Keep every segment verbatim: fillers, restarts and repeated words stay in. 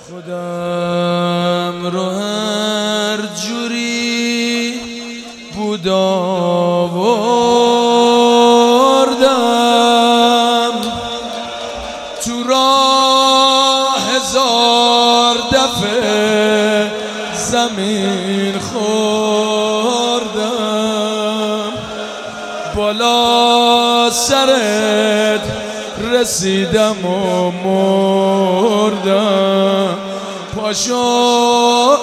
خودم رو هر جوری بود آوردم، تو راه هزار دفعه زمین خوردم، بالا سرت رسیدم و مردم. پاشو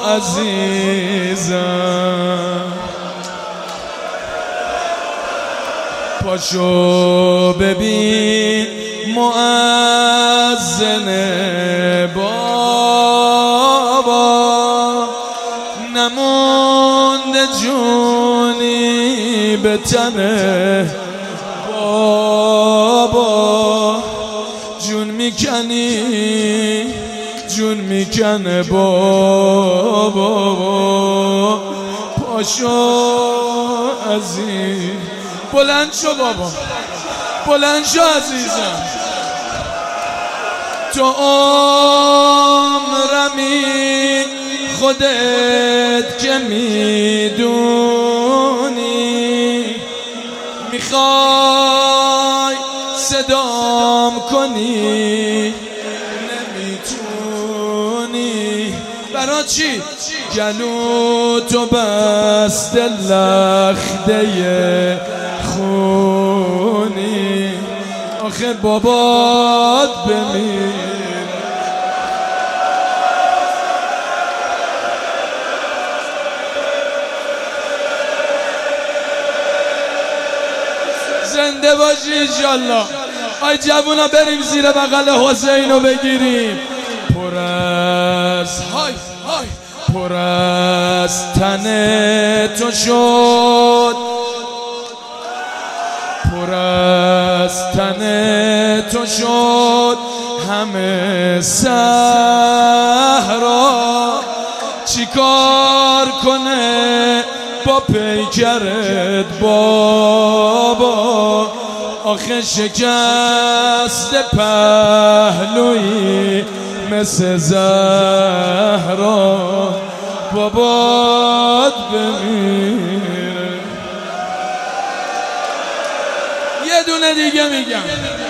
عزیزم، پاشو ببین مؤذن بابا، نمونده جونی به تنه بابا، جون میکنی جون میکنه بابا. پاشو عزیز، بلند شو بابا، بلند شو عزیزم. تو عمرمی خودت که میدونی، میخوای صدام کنی نمیتونی. برا چی؟ گلو تو بسته لخته خونی، آخه بابات بمیر. زنده باشی انشالله. آی جوونا بریم زیر بغل حسینو بگیریم. پر از های های پر از تن تو شد، پر از تن تو شد همه صحرا. چیکار کنه با پیکرت بابا، آخه شکست پهلوی مثل زهرا. بابات بمیره. یه دونه دیگه میگم.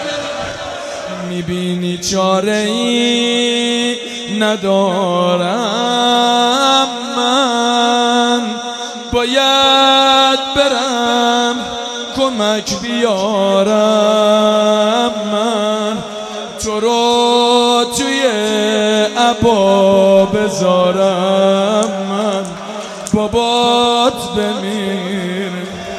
میبینی چاره ای ندارم، من باید برم کمک بیارم. من تو رو توی عبا بذارم، من بابات بمیر.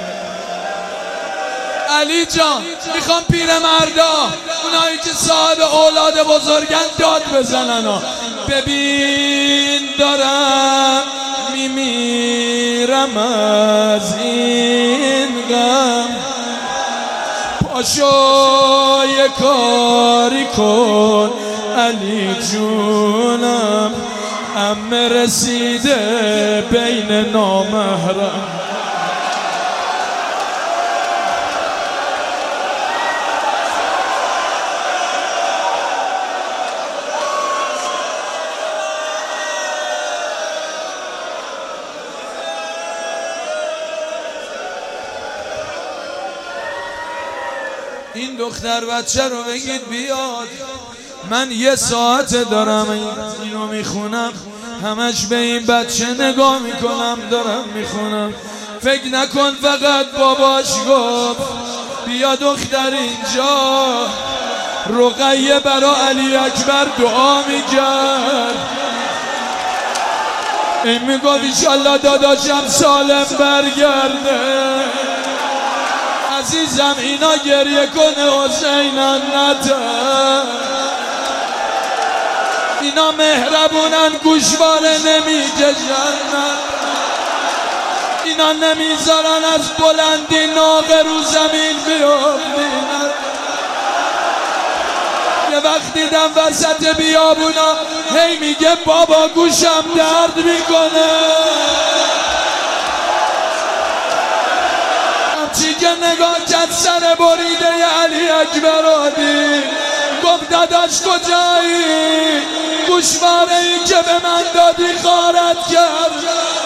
علی جان میخوام پیر مردا، اونایی که صاحب اولاد بزرگن داد بزنن ها. ببین دارم میمیرم از این غم، پاشو یه کاری کن علی جونم. عمه رسیده بین نامحرم. این دختر بچه رو بگید بیاد، من یه ساعت دارم اینو میخونم، همش به این بچه نگاه میکنم دارم میخونم. فکر نکن فقط باباش گفت بیا دختر اینجا. رقیه برا علی اکبر دعا میکرد، این میگفت ایشالله داداشم سالم برگرده. عزیزم اینا گریه کنه حسینن نده، اینا مهربونن گوشواره نمیکشن، اینا نمیذارن از بلندی ناقه رو زمین بیافتین. یه وقت دیدم وسط بیابونا هی میگه بابا گوشم درد میکنه. چی که نگاه کرد سر بریده علی اکبر آدی، گفت داداش کجایی؟ گوشواره ای که به من دادی غارت کرد.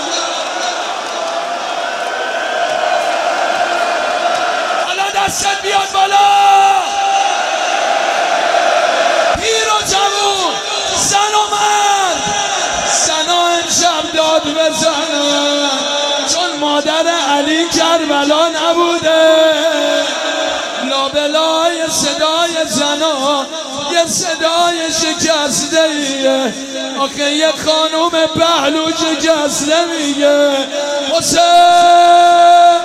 حالا دستت بیاد بالا، پیر و جوون، زن و مرد، زنا امشب داد بزنن، چون مادر علی کربلا نبوده. لابلای صدای زنا یه صدای شکسته ایه، آخه یه خانوم پهلو شکسته میگه حسین.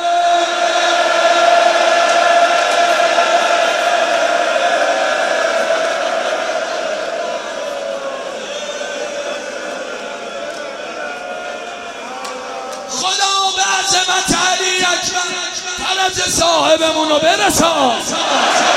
خدا به عظمت علی اکبر فرج صاحبمونو برسان.